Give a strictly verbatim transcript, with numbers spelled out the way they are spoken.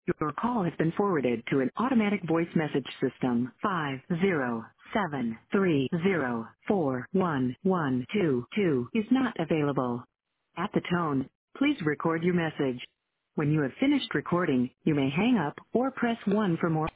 Your call has been forwarded to an automatic voice message system. Five zero seven three zero four one one two two is not available. At the tone, please record your message. When you have finished recording, you may hang up or press one for more.